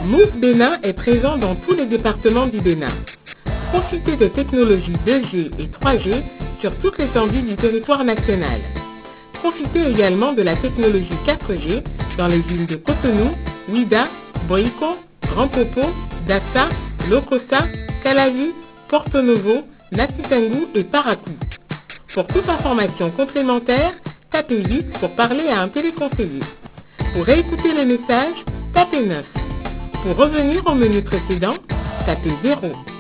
Move Bénin est présent dans tous les départements du Bénin. Profitez des technologies 2G et 3G sur toute l'étendue du territoire national. Profitez également de la technologie 4G dans les villes de Cotonou, Ouidah, Boïko, Grand Popo, Dassa, Lokossa, Calavi, Porto Novo, Natitangu et Parakou. Pour toute information complémentaire, tapez 8 pour parler à un téléconseiller. Pour réécouter les messages, tapez 9. Pour revenir au menu précédent, tapez 0.